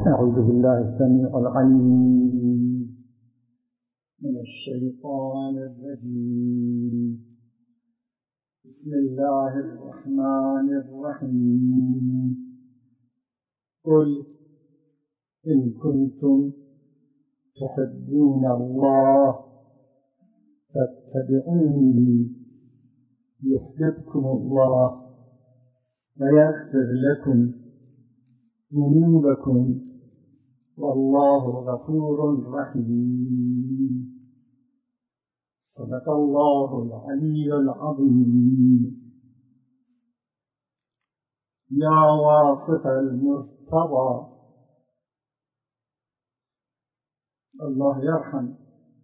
أعوذ بالله السميع العليم من الشيطان الرجيم. بسم الله الرحمن الرحيم. قل إن كنتم تحبون الله فاتبعوني يحببكم الله ويغفر لكم ذنوبكم والله غفور رحيم. صدق الله العلي العظيم. يا واصف المرتضى. الله يرحم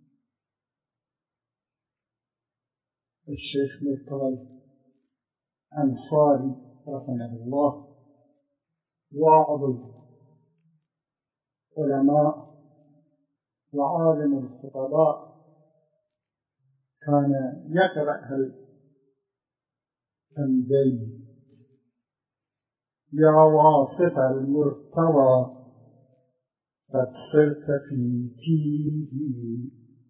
الشيخ مرتضى الأنصاري رحمه الله، واعظ العلماء وعالم الخطباء، كان يقرأ البيت: يا واصف المرتضى قد صرت في تيه،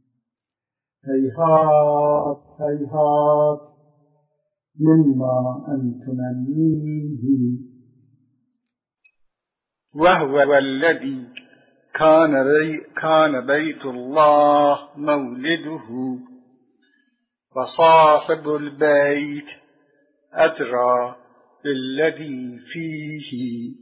هيهات هيهات مما أن تمنيه. وهو الذي كان بيت الله مولده، وصاحب البيت أدرى بالذي فيه.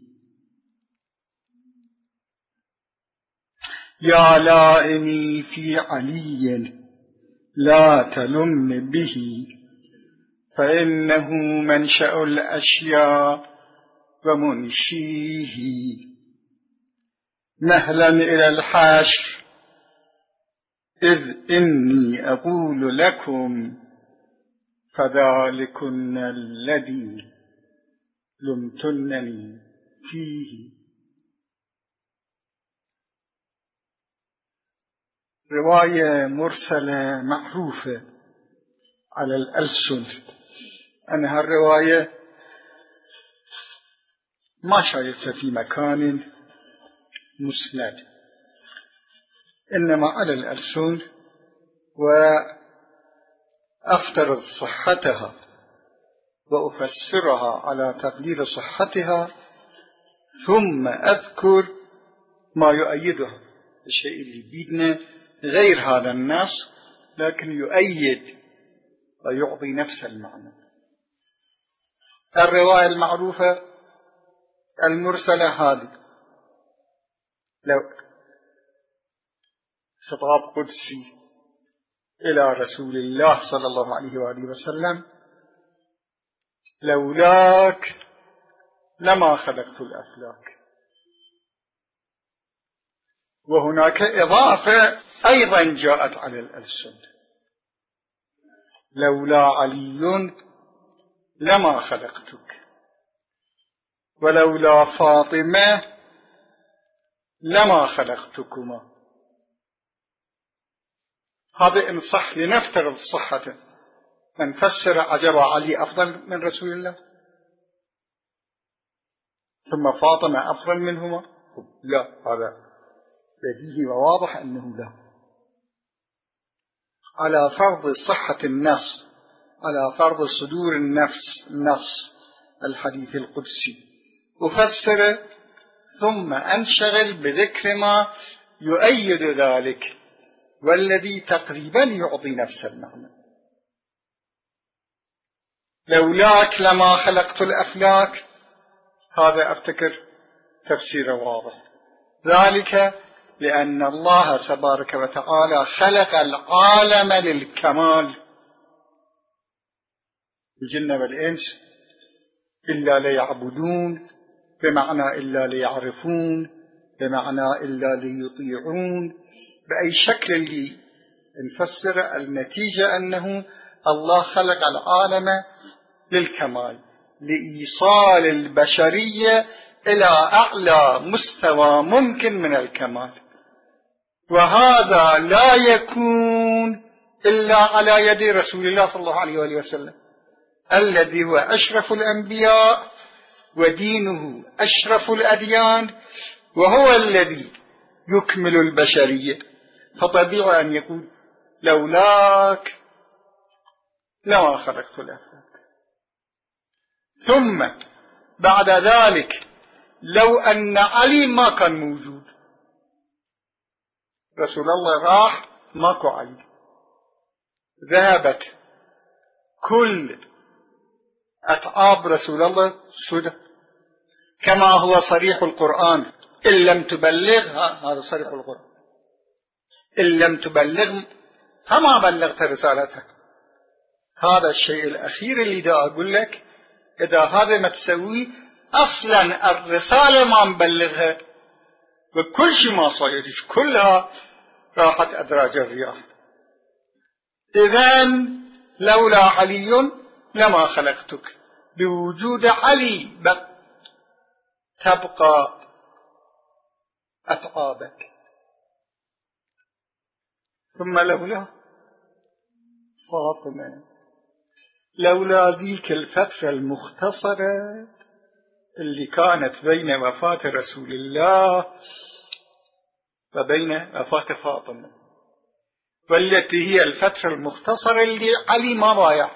يا لائمي في علي لا تلم به، فإنه منشأ الأشياء ومنشيه. مهلا إلى الحشر، إذ إني أقول لكم فذلكن الذي لمتنني فيه. رواية مرسلة معروفة على الألسن. أنا هالرواية ما شايفها في مكان مسند، إنما على الألسن، وأفترض صحتها وأفسرها على تقدير صحتها، ثم أذكر ما يؤيدها، الشيء اللي بيدنا غير هذا النص لكن يؤيد ويعطي نفس المعنى. الرواية المعروفة المرسلة هذه لو خطاب قدسي إلى رسول الله صلى الله عليه وآله وسلم: لولاك لما خلقت الأفلاك. وهناك إضافة أيضا جاءت على الألسن: لولا علي لما خلقتك، ولولا فاطمة لما خلقتكما. هذا إن صح، لنفترض صحته، نفسر عجب علي أفضل من رسول الله ثم فاطمة أفضل منهما؟ لا، هذا بديهي وواضح أنه لا. على فرض صحة النص، على فرض صدور النص الحديث القدسي، أفسر ثم أنشغل بذكر ما يؤيد ذلك والذي تقريبا يعطي نفس المعنى. لولاك لما خلقت الأفلاك، هذا أفتكر تفسير واضح. ذلك لأن الله تبارك وتعالى خلق العالم للكمال، الجن والإنس، إلا ليعبدون، بمعنى إلا ليعرفون، بمعنى إلا ليطيعون. بأي شكل اللي نفسر النتيجة أنه الله خلق العالم للكمال، لإيصال البشرية إلى أعلى مستوى ممكن من الكمال. وهذا لا يكون إلا على يد رسول الله صلى الله عليه وآله وسلم، الذي هو أشرف الأنبياء ودينه أشرف الأديان وهو الذي يكمل البشرية، فطبيعي أن يقول لولاك لما خلقت الأفلاك. ثم بعد ذلك لو أن علي ما كان موجود، رسول الله راح ماكو علي، ذهبت كل أتعاب رسول الله سدى، كما هو صريح القرآن: إن لم تبلغها، هذا صريح القرآن، إن لم تبلغ فما بلغت رسالته. هذا الشيء الأخير اللي دا أقول لك، إذا هذا ما تسوي أصلا الرسالة ما نبلغها، وكل شيء ما صاير كلها راحت أدراج الرياح. إذن لولا علي لما خلقتك، بوجود علي تبقى أتعابك. ثم لولا فاطمة، لولا ذيك الفترة المختصرة اللي كانت بين وفاة رسول الله وبين وفاة فاطمة، والتي هي الفترة المختصرة اللي علي ما بايع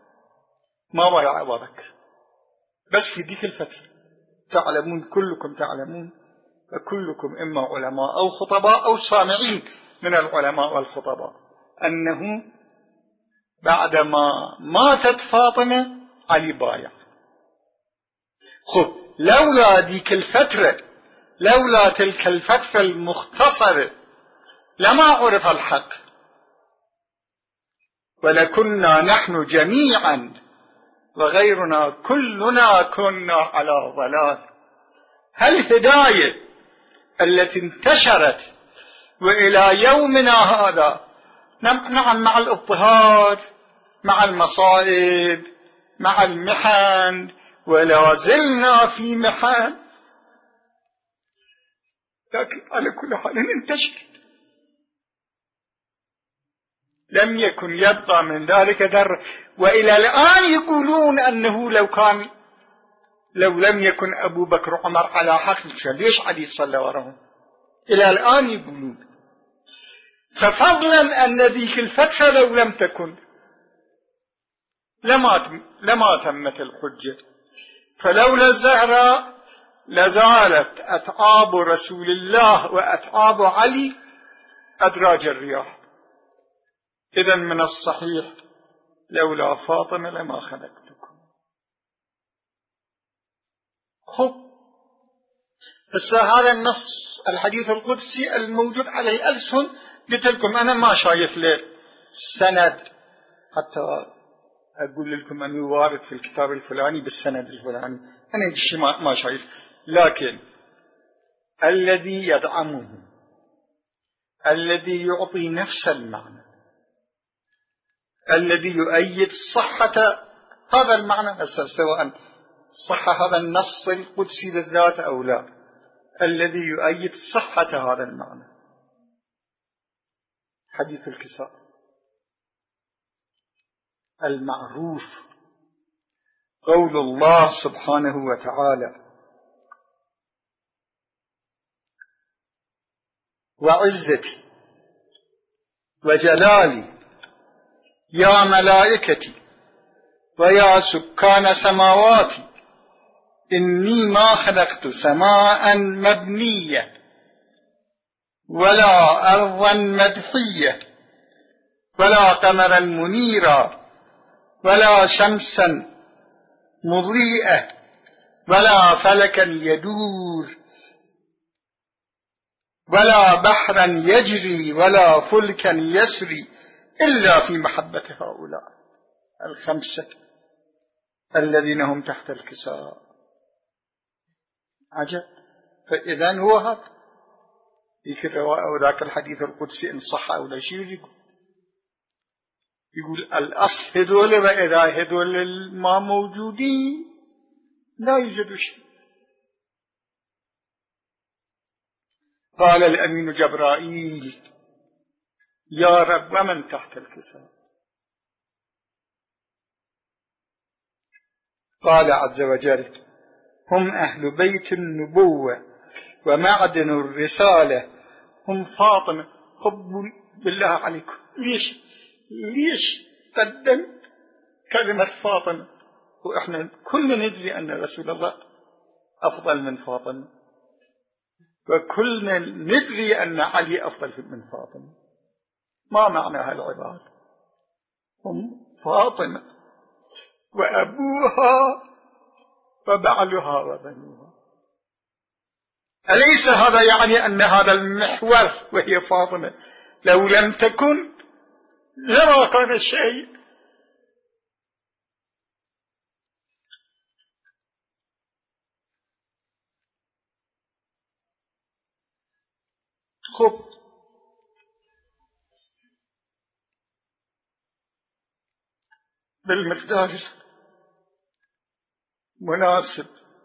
أبا بكر، بس في ذيك الفترة تعلمون، كلكم تعلمون، وكلكم إما علماء أو خطباء أو سامعين من العلماء والخطباء، أنه بعدما ماتت فاطمة علي بايع. خب لولا ذيك الفترة، لولا تلك الفترة المختصرة لما عرف الحق، ولكنا نحن جميعا وغيرنا كلنا كنا على ضلال. الهداية التي انتشرت وإلى يومنا هذا، نعم مع الاضطهاد، مع المصائب، مع المحن، ولا زلنا في محن، لكن على كل حال انتشرت، لم يكن يبقى من ذلك ذر. وإلى الآن يقولون أنه لو لم يكن أبو بكر وعمر على حق ليش علي صلى وراهم، إلى الآن يقولون. ففضلا أن ذيك الفترة لو لم تكن لما تمت الحجة. فلولا الزهراء لزالت أتعاب رسول الله وأتعاب علي أدراج الرياح. إذن من الصحيح لولا فاطمة لما خلقتكم. خب هذا النص الحديث القدسي الموجود على الألسن قلت لكم أنا ما شايف له سند حتى أقول لكم أنه وارد في الكتاب الفلاني بالسند الفلاني، أنا الشيء ما شايف. لكن الذي يدعمه، الذي يعطي نفس المعنى، الذي يؤيد صحة هذا المعنى، سواء صح هذا النص القدسي بالذات أو لا، الذي يؤيد صحة هذا المعنى حديث الكساء المعروف، قول الله سبحانه وتعالى: وعزتي وجلالي يا ملائكتي ويا سكان سماواتي إني ما خلقت سماء مبنية ولا أرضا مدحية ولا قمرا منيرا ولا شمسا مضيئة ولا فلكا يدور ولا بحرا يجري ولا فلكا يسري إلا في محبة هؤلاء الخمسة الذين هم تحت الكساء. عجب. فإذن هو هذا يذكر ذاك الحديث القدسي إن صح أو لا شيء يقول الأصل هذول، وإذا هذول ما موجودين لا يوجد شيء. قال الأمين جبرائيل: يا رب ومن تحت الكساء؟ قال عز وجل: هم أهل بيت النبوة ومعدن الرسالة هم فاطمة. قبول بالله عليكم، ليش قدم كلمة فاطمة وإحنا كلنا ندري أن رسول الله أفضل من فاطمة، وكلنا ندري أن علي أفضل من فاطمة؟ ما معنى هالعبارة؟ هم فاطمة وأبوها وبعلها وبنوها. أليس هذا يعني أن هذا المحور وهي فاطمة لو لم تكن لما كان شيء؟ خب بالمقدار مناسب،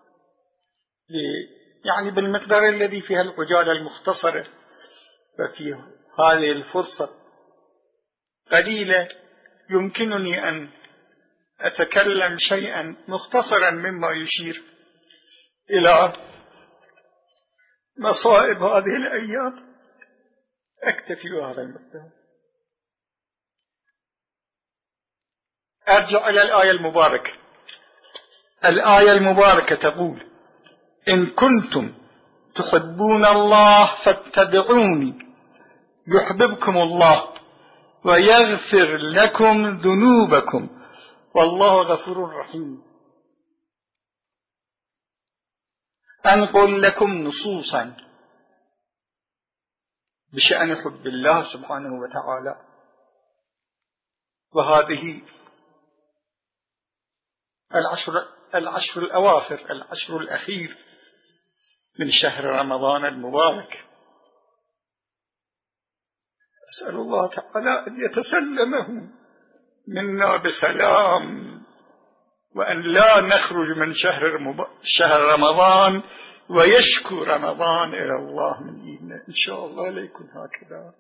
يعني بالمقدار الذي فيها العجالة المختصرة، وفي هذه الفرصة قليلة يمكنني أن أتكلم شيئا مختصرا مما يشير إلى مصائب هذه الأيام. أكتفي بهذا المقدار. أرجع إلى الآية المباركة. الآية المباركة تقول: إن كنتم تحبون الله فاتبعوني يحببكم الله ويغفر لكم ذنوبكم والله غفور رحيم. أنقل لكم نصوصا بشأن حب الله سبحانه وتعالى، وهذه العشر الأواخر، العشر الأخير من شهر رمضان المبارك. أسأل الله تعالى أن يتسلمه منا بسلام، وأن لا نخرج من شهر رمضان ويشكو رمضان إلى الله من إيدنا إن شاء الله ليكون هكذا.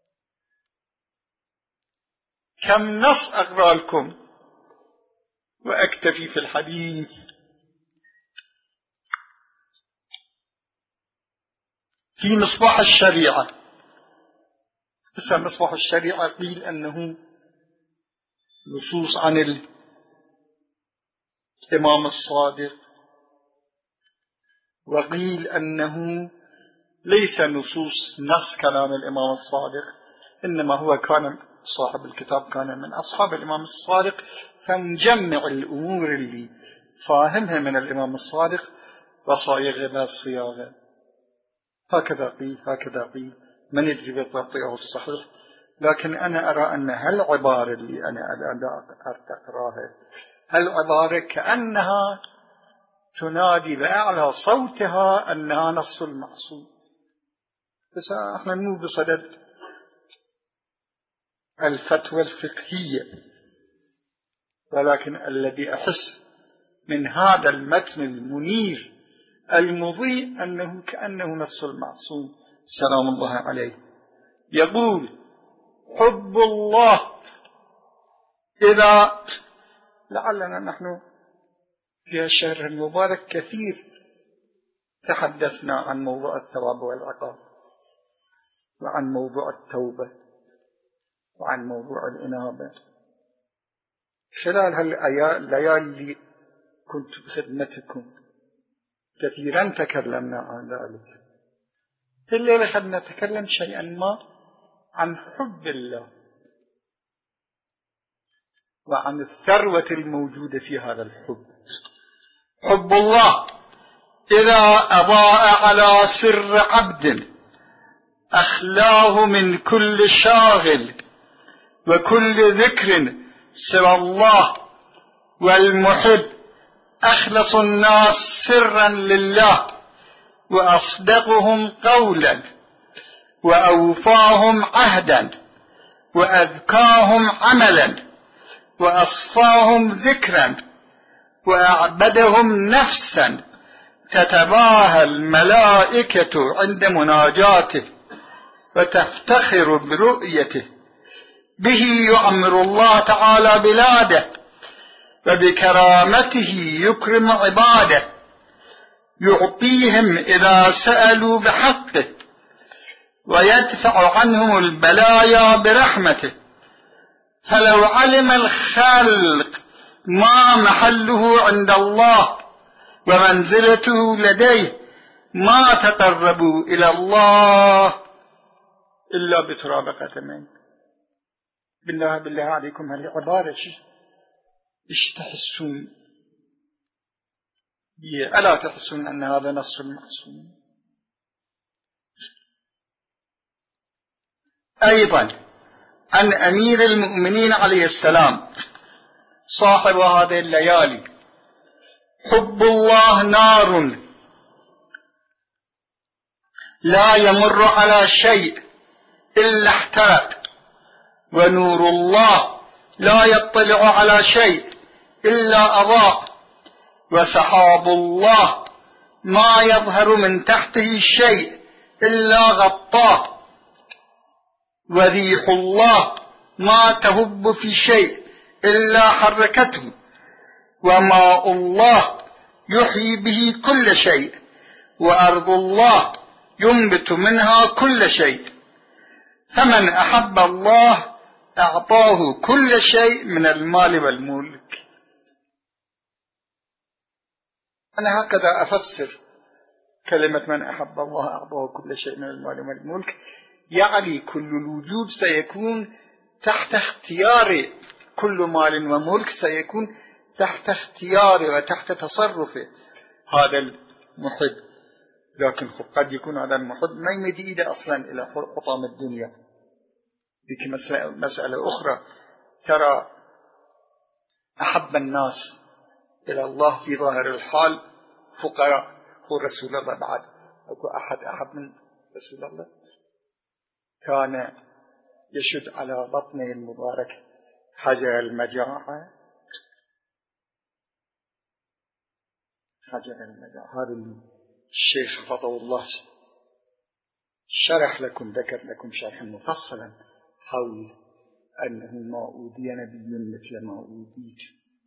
كم نص أقرأ لكم وأكتفي في الحديث. في مصباح الشريعة، اسم مصباح الشريعة قيل أنه نصوص عن الإمام الصادق، وقيل أنه ليس نص كلام الإمام الصادق، إنما هو كان صاحب الكتاب كان من أصحاب الإمام الصادق، فنجمع الأمور اللي فاهمها من الإمام الصادق وصايغها الصياغة. هكذا قيل ما ندري بالضبط أو الصحيح، لكن أنا أرى أن هالعبارة اللي أنا أقراها هالعبارة كأنها تنادي بأعلى صوتها أنها نص المعصوم. بس احنا مو بصدد الفتوى الفقهية، ولكن الذي أحس من هذا المتن المنير المضيء أنه كأنه نص المعصوم سلام الله عليه. يقول: حب الله إذا، لعلنا نحن في الشهر المبارك كثير تحدثنا عن موضوع الثواب والعقاب، وعن موضوع التوبة، وعن موضوع الإنابة. خلال هالليالي اللي كنت بخدمتكم كثيرا تكلمنا عن ذلك. الليلة خلنا نتكلم شيئا ما عن حب الله وعن الثروة الموجودة في هذا الحب. حب الله إذا أضاء على سر عبد أخلاه من كل شاغل وكل ذكر سوى الله، والمحب أخلص الناس سرا لله وأصدقهم قولا وأوفاهم عهدا وأذكاهم عملا وأصفاهم ذكرا وأعبدهم نفسا تتباهى الملائكة عند مناجاته وتفتخر برؤيته. به يعمر الله تعالى بلاده وبكرامته يكرم عباده يعطيهم إذا سألوا بحقه، ويدفع عنهم البلايا برحمته. فلو علم الخلق ما محله عند الله ومنزلته لديه ما تقربوا إلى الله إلا بتراب قدمين. بالله عليكم هالعبارة إيش تحسون؟ ألا تحسون أن هذا نص معصوم؟ أيضا عن أمير المؤمنين عليه السلام صاحب هذه الليالي: حب الله نار لا يمر على شيء إلا احترق، ونور الله لا يطلع على شيء إلا أضاء، وسحاب الله ما يظهر من تحته شيء إلا غطاه، وريح الله ما تهب في شيء إلا حركته، وماء الله يحيي به كل شيء، وأرض الله ينبت منها كل شيء. فمن أحب الله أعطاه كل شيء من المال والملك. أنا هكذا أفسر كلمة من أحب الله أعطاه كل شيء من المال والملك، يعني كل الوجود سيكون تحت اختيار، كل مال وملك سيكون تحت اختيار وتحت تصرف هذا المحب. لكن قد يكون هذا المحب ما يمد إيده أصلا إلى حطام الدنيا. ذيك مسألة أخرى. ترى أحب الناس إلى الله في ظاهر الحال فقراء، هو رسول الله. بعد أكو أحد أحب من رسول الله؟ كان يشد على بطنه المبارك حجر المجاعة، حجر المجاعة. هذا الشيخ حفظه الله شرح لكم، ذكر لكم شرحا مفصلا حول أنه ما أوذي نبي مثل ما أوذيت.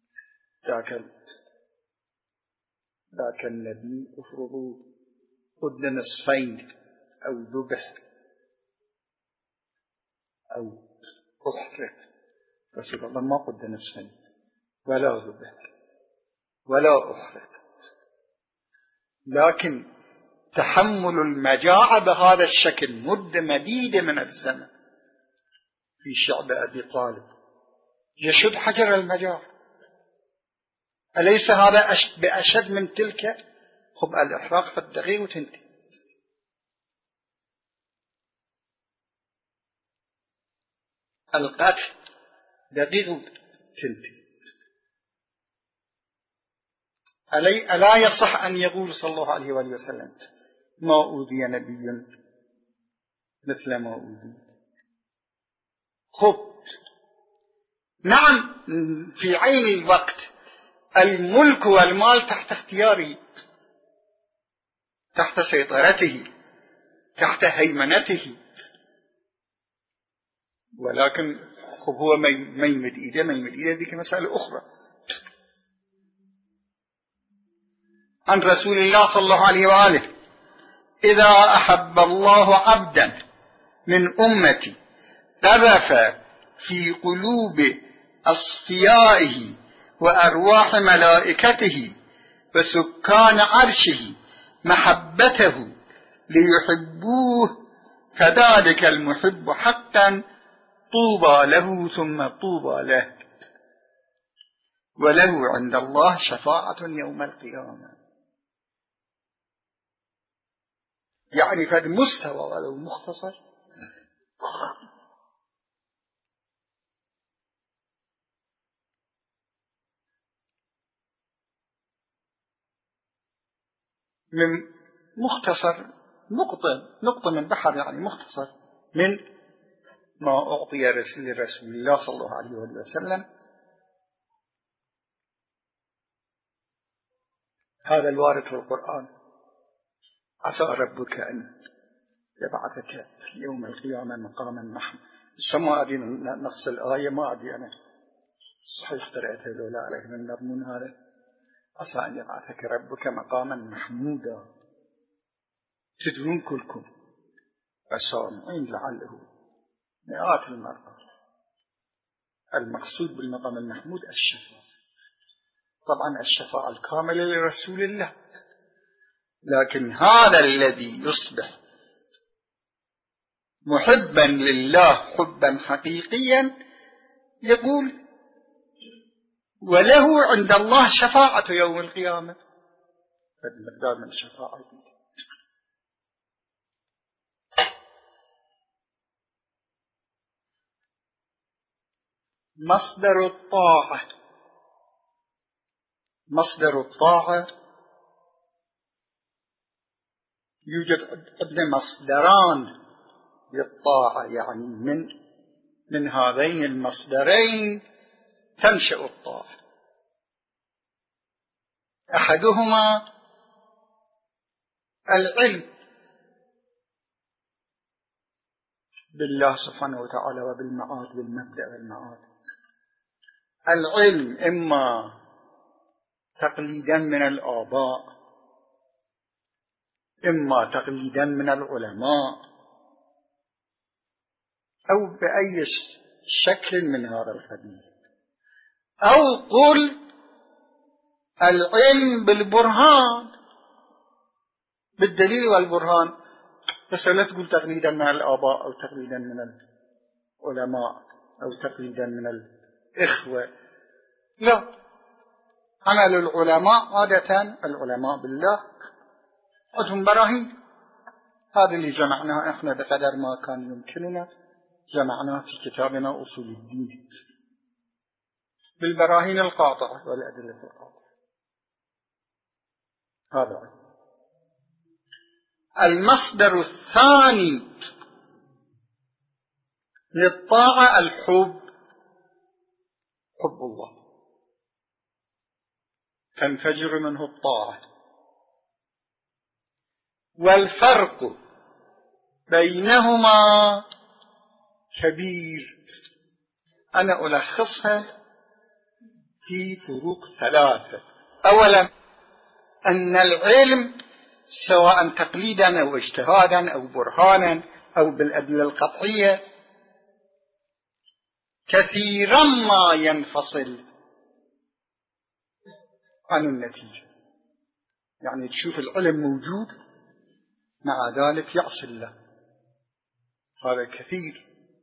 ذاك النبي أفرضوا قد نصفين أو ذبح أو أحرق. رسول الله ما قد نصفين ولا ذبح ولا أحرق، لكن تحمل المجاعة بهذا الشكل مدة مديدة من الزمن في شعب أبي طالب يشد حجر المجاعة. أليس هذا بأشد من تلك؟ خب الإحراق في الدقيق وتنتهي. القتل دقيق وتنتهي. ألا يصح أن يقول صلى الله عليه وآله وسلم ما أوذي نبي مثل ما أوذي؟ خب نعم، في عين الوقت الملك والمال تحت اختياره، تحت سيطرته، تحت هيمنته، ولكن خب هو ما يمد إيده ذيك مسألة أخرى. عن رسول الله صلى الله عليه وآله: إذا أحب الله عبدا من أمتي قذف في قلوب أصفيائه وأرواح ملائكته وسكان عرشه محبته ليحبوه، فذلك المحب حقا طوبى له ثم طوبى له، وله عند الله شفاعة يوم القيامة. يعني فهذا مستوى ولو مختصر من مختصر نقطة من بحر، يعني مختصر من ما أعطي لرسول الله صلى الله عليه وسلم. هذا الوارد في القرآن: عسى ربك أن يبعثك في يوم القيامة مقاما محمودا. السماء أدري نص الآية، ما أدري أنا صحيح قرأتها لولا عليه من المضمون هذا. عسى أن يبعثك ربك مقاما محمودا. تدرون كلكم وسامعين لعله مئات المرات. المقصود بالمقام المحمود الشفاعة، طبعا الشفاعة الكاملة لرسول الله، لكن هذا الذي يصبح محبا لله حبا حقيقيا يقول وله عند الله شفاعة يوم القيامة. فالمقدار من الشفاعة مصدر الطاعة يوجد عندنا مصدران للطاعة، يعني من هذين المصدرين تنشأ الطاعة. أحدهما العلم بالله سبحانه وتعالى وبالمعاد، بالمبدأ والمعاد. العلم إما تقليدا من الآباء، إما تقليدا من العلماء، أو بأي شكل من هذا القبيل، أو قل العلم بالبرهان، بالدليل والبرهان. بس لا تقول تقليدا من الآباء أو تقليدا من العلماء أو تقليدا من الإخوة، لا. عمل العلماء عادة، العلماء بالله عندهم براهين. هذا اللي جمعناه احنا بقدر ما كان يمكننا، جمعناه في كتابنا أصول الدين بالبراهين القاطعة والأدلة القاطعة. هذا المصدر الثاني للطاعة الحب، حب الله، تنفجر منه الطاعة. والفرق بينهما كبير، أنا ألخصها في فروق ثلاثة. أولا أن العلم سواء تقليدا أو اجتهادا أو برهانا أو بالأدلة القطعية كثيرا ما ينفصل عن النتيجة. يعني تشوف العلم موجود مع ذلك يعصي الله، هذا كثير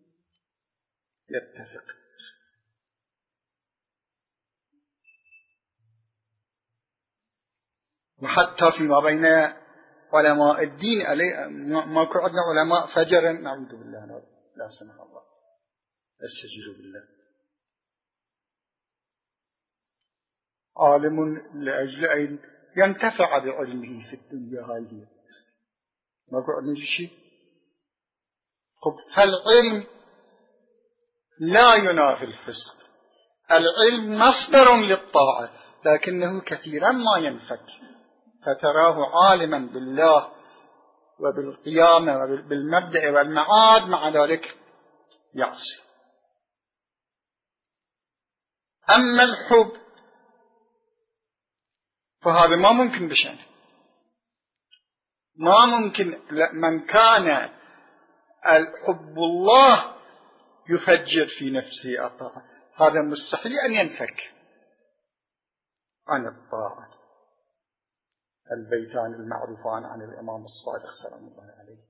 يتفق. وحتى فيما بين علماء الدين ما كان عندنا علماء فجرا، نعوذ بالله، لا سمح الله، استجيروا بالله. عالم لأجل أن ينتفع بعلمه في الدنيا، هاي ما كان عندنا شيء. فالعلم لا ينافي الفسق، العلم مصدر للطاعة، لكنه كثيرا ما ينفك، فتراه عالما بالله وبالقيامة وبالمبدأ والمعاد، مع ذلك يعصي. أما الحب فهذا ما ممكن بشأنه، ما ممكن. من كان الحب الله يفجر في نفسه الطاعة، هذا مستحيل أن ينفك عن الطاعة. البيتان المعروفان عن الإمام الصادق سلام الله عليه: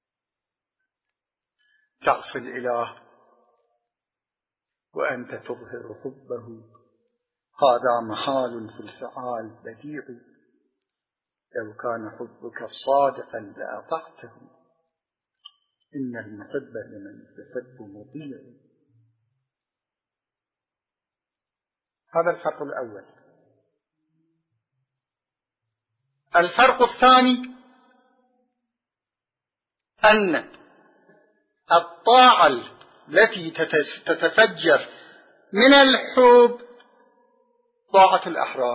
تعصي الإله وأنت تظهر حبه، هذا محال في الفعال بديع، لو كان حبك صادقا لأطعته، إن المحب لمن يحب مطيع. هذا الفرق الأول. الفرق الثاني أن الطاعة التي تتفجر من الحب طاعة الأحرار،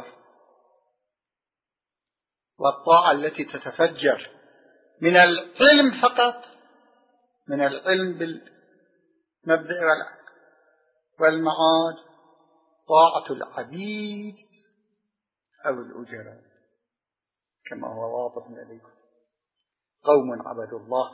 والطاعة التي تتفجر من العلم فقط، من العلم بالمبدأ والمعاد، طاعة العبيد أو الأجراء كما هو واضح لديكم. قوم عبدوا الله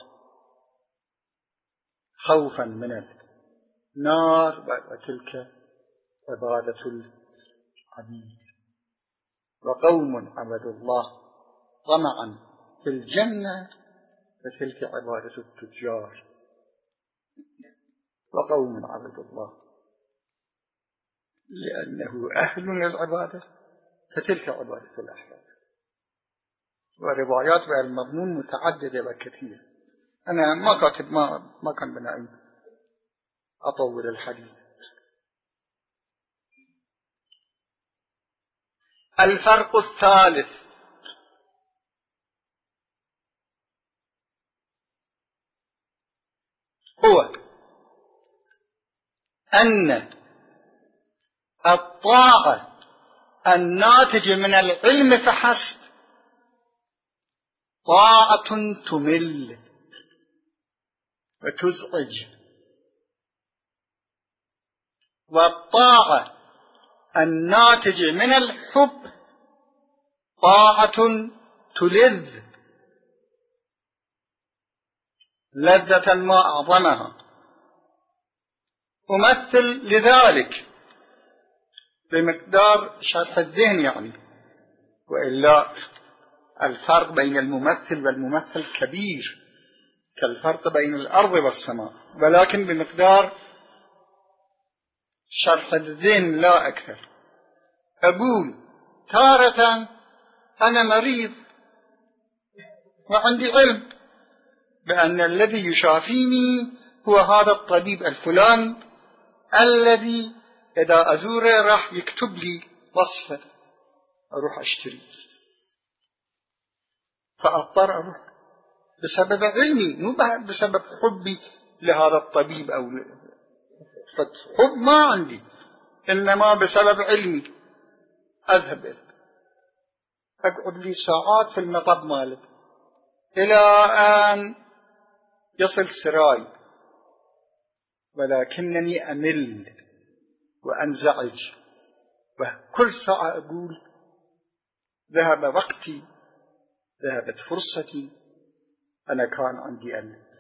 خوفا من النار وتلك عبادة العبيد، وقوم عبدوا الله طمعا في الجنة وتلك عبادة التجار، وقوم عبدوا الله لأنه أهل للعبادة فتلك عبادة الأحرار. وروايات بالمضمون متعددة وكثيرة. أنا ما كاتب ما كان بنائي أطول الحديث. الفرق الثالث هو أن الطاعة الناتجة من العلم فحسب طاعة تمل وتزعج، والطاعة الناتجة من الحب طاعة تلذ لذة ما أعظمها. أمثل لذلك بمقدار شرح الذهن يعني، وإلا الفرق بين الممثل والممثل كبير كالفرق بين الأرض والسماء، ولكن بمقدار شرح الذهن لا أكثر. أقول تارة أنا مريض وعندي علم بأن الذي يشافيني هو هذا الطبيب الفلاني الذي إذا أزوره راح يكتب لي وصفة أروح أشتري، فأضطر أروح بسبب علمي، مو بسبب حبي لهذا الطبيب أو حب ما عندي، إنما بسبب علمي أذهب إليه، أقعد لي ساعات في المطب مالك إلى أن يصل سراي، ولكنني أمل وأنزعج، وكل ساعة أقول ذهب وقتي، ذهبت فرصتي، أنا كان عندي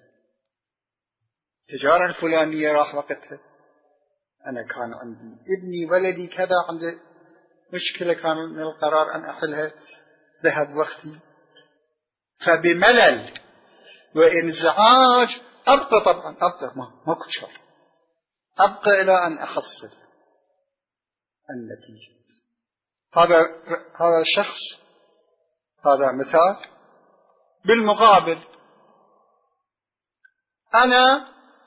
التجارة الفلانية راح وقتها، أنا كان عندي ابني ولدي كذا عنده مشكلة كان من القرار أن أحلها، ذهب وقتي، فبملل وإنزعاج أبقى طبعا ما كنت شر، أبقى إلى أن أحصل النتيجة. هذا شخص، هذا مثال. بالمقابل أنا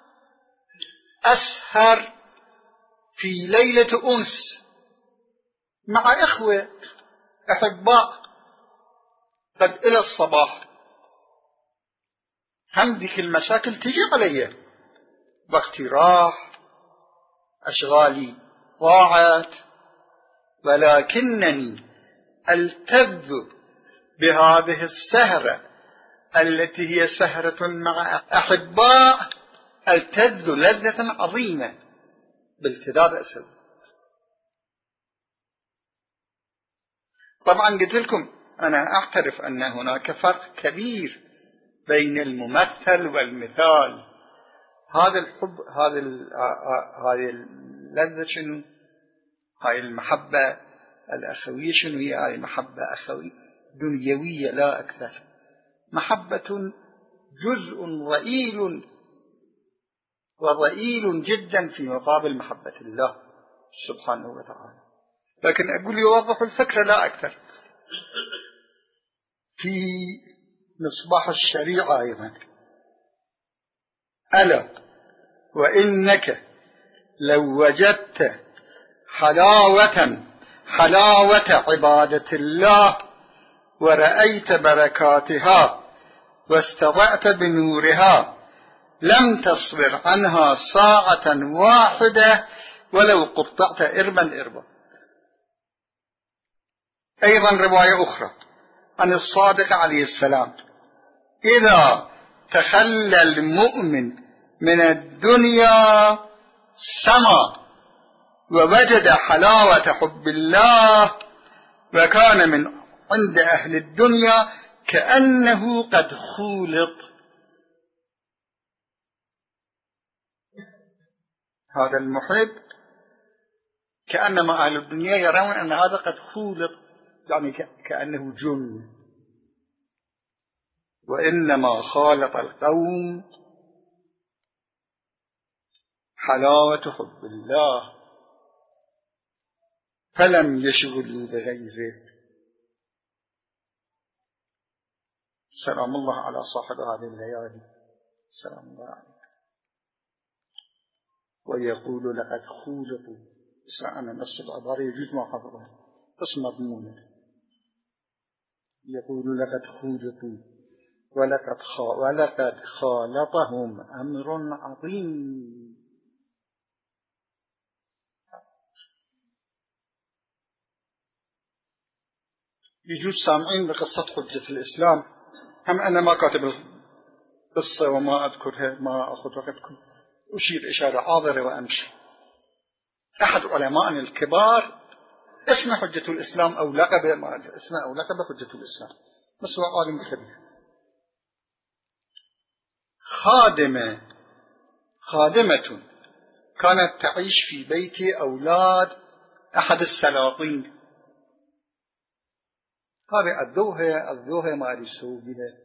أسهر في ليلة أنس مع إخوة أحباء قد إلى الصباح، هم ذيك المشاكل تجي علي، وقتي راح، أشغالي ضاعت، ولكنني ألتذ بهذه السهرة التي هي سهرة مع أحباء، ألتذ لذة عظيمة بالتذاذ أسل. طبعا قلت لكم أنا أعترف أن هناك فرق كبير بين الممثل والمثال. هذا الحب، هذه اللذة شنو؟ هاي المحبة الأخوية شنو هي؟ هاي محبة أخوية دنيوية لا أكثر، محبة جزء ضئيل وضئيل جدا في مقابل محبة الله سبحانه وتعالى. لكن أقول يوضح الفكرة لا أكثر. في مصباح الشريعة أيضا: ألا وإنك لو وجدت حلاوة عبادة الله ورأيت بركاتها واستضأت بنورها لم تصبر عنها ساعة واحدة ولو قطعت إربا. أيضا رواية أخرى عن الصادق عليه السلام: إذا تخلى المؤمن من الدنيا سما ووجد حلاوة حب الله وكان من عند أهل الدنيا كأنه قد خولط. هذا المحب كأنما أهل الدنيا يرون أن هذا قد خولط، يعني كأنه جن، وإنما خالط القوم حلاوة حب الله فلم يشغلوا بغيره. سلام الله على صاحب هذه الليالي، سلام الله عليه. ويقول لقد خولطوا، أنا نص العبارة يجوز ما حفظها بس مضمونة. يقول لقد خولطوا ولقد خالطهم أمر عظيم. يجوز سامعين بقصة حجة الإسلام، هم أنا ما كاتب القصة وما أذكرها، ما أخذ وقتكم، أشير إشارة عابرة وأمشي. أحد علماء الكبار اسمه حجة الإسلام أو لقب، اسمه أو لقب حجة الإسلام، بس هو عالم كبير. خادمة كانت تعيش في بيت أولاد أحد السلاطين. هذه أذوها ما يسوي بها،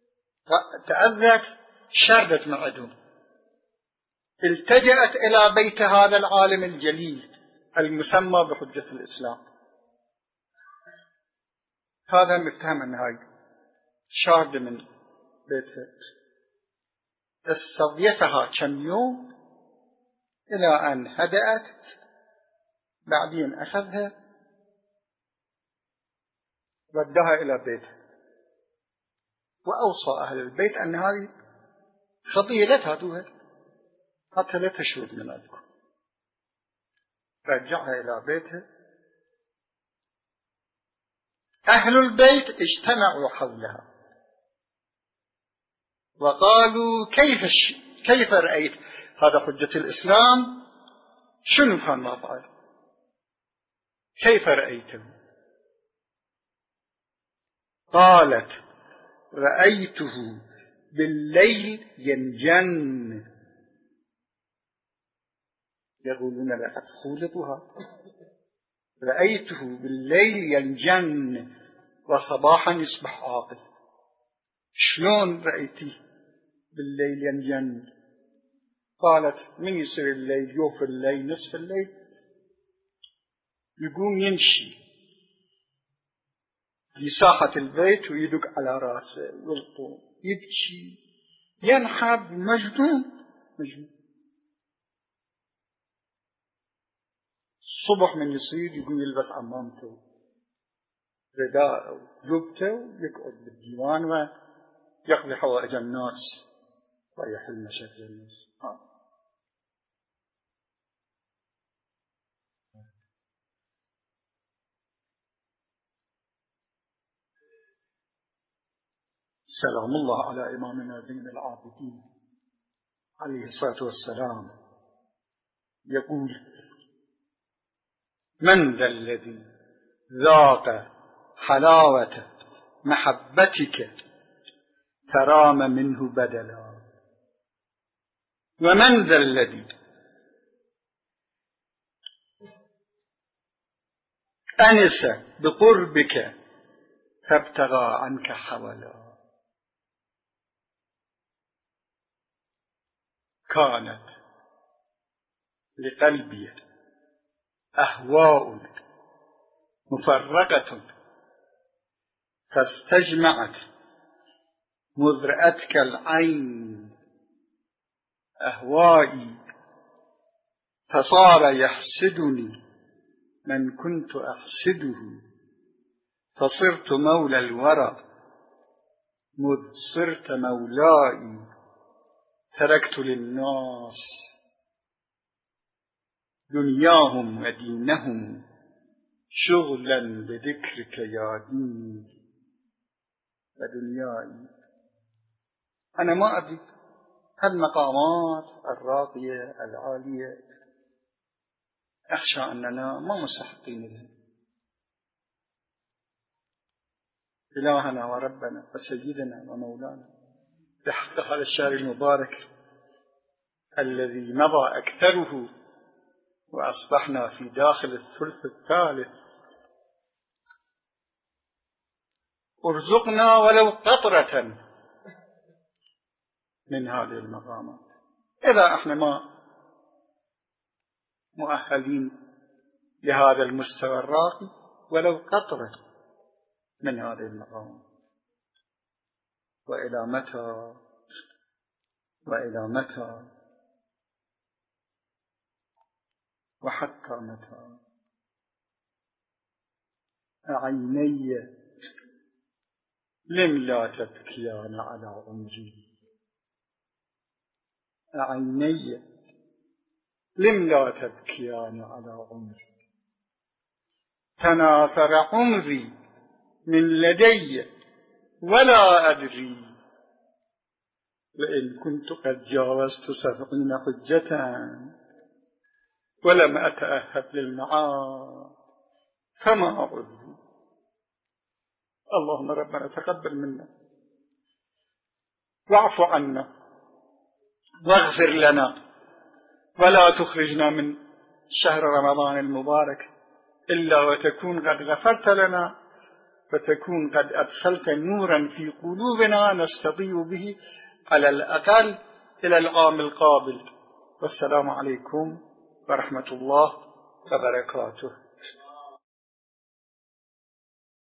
تأذت شردت معدهم، التجأت إلى بيت هذا العالم الجليل المسمى بحجة الإسلام. هذا متهم أن هاي شارد من بيتها، استضيفها كم يوم إلى أن هدأت، بعدين أخذها ردها إلى بيته، وأوصى أهل البيت أن هذه خطية لا تهدوها حتى لا تشرد من عندكم. رجعها إلى بيتها. أهل البيت اجتمعوا حولها وقالوا كيف رأيت هذا حجة الإسلام؟ شنو كان ما فعل؟ كيف رأيته؟ قالت رأيته بالليل ينجن. يقولون لقد خولطها. رأيته بالليل ينجن وصباحا يصبح عاقل. شلون رأيتيه بالليل ينجن؟ قالت من يصير الليل، يوف الليل، نصف الليل، يقوم يمشي في ساحة البيت ويدق على راسه ويلطم يبكي ينحب، مجنون. الصبح من يصير يقوم يلبس عمامته رداء وجبته ويقعد بالديوان ويقضي حوائج الناس ويحل مشاكل الناس. سلام الله على إمامنا زين العابدين عليه الصلاة والسلام. يقول من ذا الذي ذاق حلاوة محبتك ترام منه بدلا، ومن ذا الذي أنس بقربك فابتغى عنك حولا. كانت لقلبي أهواء مفرقة فاستجمعت مذ رأتك العين أهوائي، فصار يحسدني من كنت أحسده، فصرت مولى الورى مذ صرت مولائي، تركت للناس دنياهم ودينهم شغلا بذكرك يا دين ودنياي. أنا ما أدري هالمقامات الراقية العالية أخشى أننا ما مستحقين لها، إلهنا وربنا وسيدنا ومولانا بحق هذا الشهر المبارك الذي مضى أكثره وأصبحنا في داخل الثلث الثالث، ارزقنا ولو قطرة من هذه المقامات. إذا احنا ما مؤهلين لهذا المستوى الراقي، ولو قطرة من هذه المقامات. وإلى متى وإلى متى وحتى متى؟ عيني لم لا تبكيان على عمري، عيني لم لا تبكيان على عمري، تناثر عمري من لدي ولا أدري، لئن كنت قد جاوزت 70 حجة ولم أتأهب للمعاد فما أعذ. اللهم ربنا تقبل منا واعف عنا واغفر لنا، ولا تخرجنا من شهر رمضان المبارك إلا وتكون قد غفرت لنا، وتكون قد أدخلت نورا في قلوبنا نستضيء به على الأقل إلى العام القابل. والسلام عليكم ورحمة الله وبركاته.